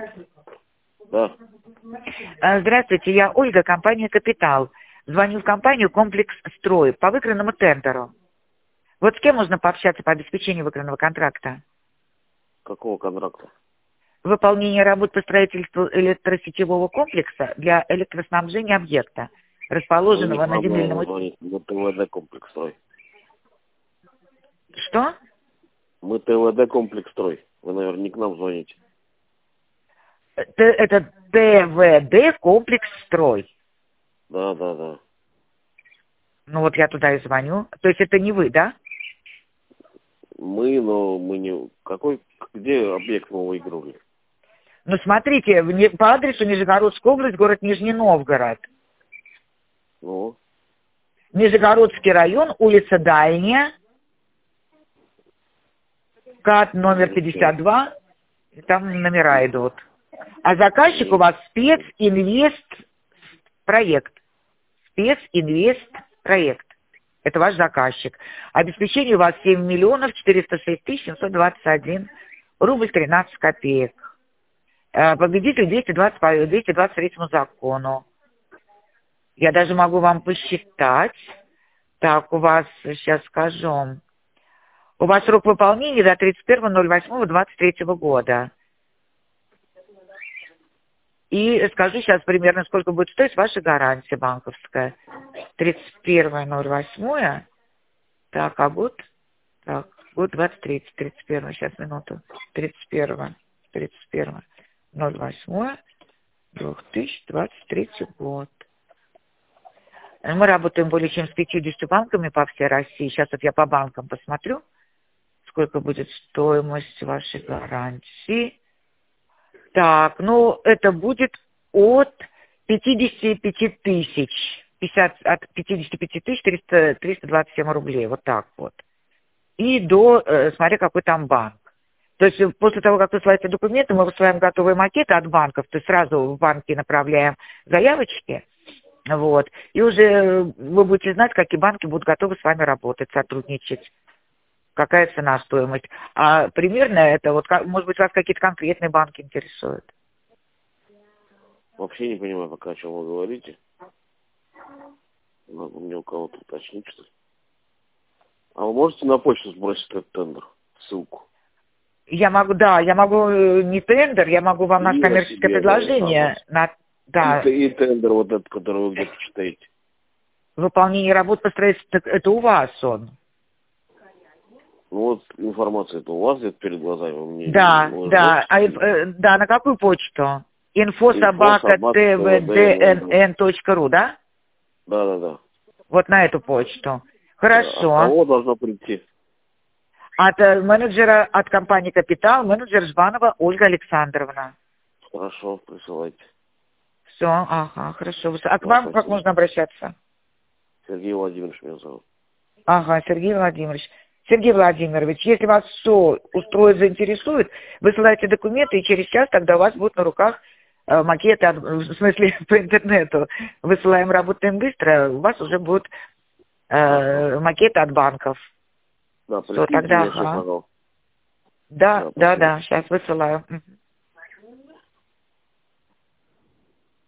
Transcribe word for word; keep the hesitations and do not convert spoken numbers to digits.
Да. Э, Здравствуйте, я Ольга, компания «Капитал». Звоню в компанию «Комплекс Строй» по выигранному тендеру. Вот с кем можно пообщаться по обеспечению выигранного контракта? Какого контракта? Выполнение работ по строительству электросетевого комплекса для электроснабжения объекта, Вы не расположенного на по земельном... обману уч- звоните. Мы ТВД комплекс строй. Что? Мы ТВД комплекс строй. Вы, наверное, не к нам звоните. Т- Это ТВД «Комплекс Строй». Да, да, да. Ну вот я туда и звоню. То есть это не вы, да? Мы, но мы не... Какой... Где объект мы выигрывали? Ну смотрите, в Не- по адресу Нижегородская область, город Нижний Новгород. Ну, Нижегородский район, улица Дальняя, КАТ номер пятьдесят два, и там номера идут. А заказчик у вас специнвест проект. Специнвест проект. Это ваш заказчик. Обеспечение у вас семь миллионов четыреста шесть тысяч семьсот двадцать один рубль тринадцать копеек. Э, Победитель двести двадцать по двести двадцать третьему закону. Я даже могу вам посчитать. Так, у вас, сейчас скажу. У вас срок выполнения до тридцать первого ноль восьмого двадцать третьего года. И скажу сейчас примерно, сколько будет стоить ваша гарантия банковская. тридцать первое ноль восьмое. Так, а год? Так, год двадцать третий, тридцать первое, сейчас минуту. тридцать первое, тридцать первое ноль восьмое две тысячи двадцать третий год. Мы работаем более чем с пятьюдесятью банками по всей России. Сейчас вот я по банкам посмотрю, сколько будет стоимость вашей гарантии. Так, ну, это будет от пятидесяти пяти тысяч. пятьдесят, от пятидесяти пяти тысяч триста, триста двадцать семь рублей. Вот так вот. И до, э, смотря какой там банк. То есть э, после того, как высылаете документы, мы высылаем готовые макеты от банков, то есть сразу в банки направляем заявочки. Вот. И уже э, вы будете знать, какие банки будут готовы с вами работать, сотрудничать. Какая цена, стоимость. А примерно это, вот, как- может быть, вас какие-то конкретные банки интересуют? вообще не понимаю пока, о чем вы говорите. Надо мне у кого-то уточнить, что ли. А вы можете на почту сбросить этот тендер? Ссылку. Я могу, да, я могу э, не тендер, я могу вам наше И о коммерческое себе, да, предложение на, и, да, т- и тендер вот этот, который вы где-то читаете. выполнение работ по строительству, так это у вас он. Ну вот информация это у вас где-то перед глазами. Вы мне Да, не да, а, можете э, да, на какую почту? инфо инфо собака собака тэ вэ дэ эн ТВД. эн точка ру, да? Да, да, да. Вот на эту почту. Да. От Хорошо. кого должно прийти? От э, менеджера, от компании «Капитал», менеджер Жбанова Ольга Александровна. Хорошо, присылайте. Все, ага, хорошо. А к Да, вам как спасибо. можно обращаться? Сергей Владимирович меня зовут. Ага, Сергей Владимирович. Сергей Владимирович, если вас все устроит, заинтересует, высылайте документы, и через час тогда у вас будут на руках э, макеты, от- в смысле, по интернету. Высылаем, работаем быстро, у вас уже будут э, макеты от банков. Да, Все, пришлите тогда, мне все, ага. пожалуйста. Да, Да, да, спасибо. да, сейчас высылаю. Мгм.